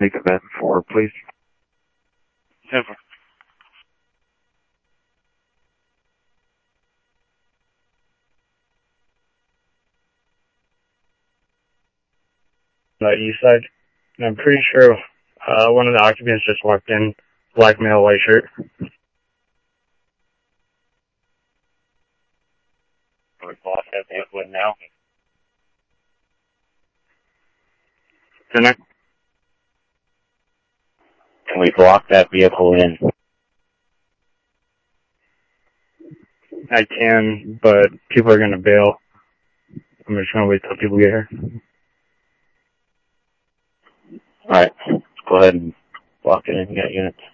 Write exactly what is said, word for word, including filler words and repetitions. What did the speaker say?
Make event four, please. Never. The east side. And I'm pretty sure uh, one of the occupants just walked in, black male, white shirt. We block that vehicle in now. Dinner? Can we block that vehicle in? I can, but people are going to bail. I'm just going to wait till people get here. Alright, go ahead and block it in. You got units.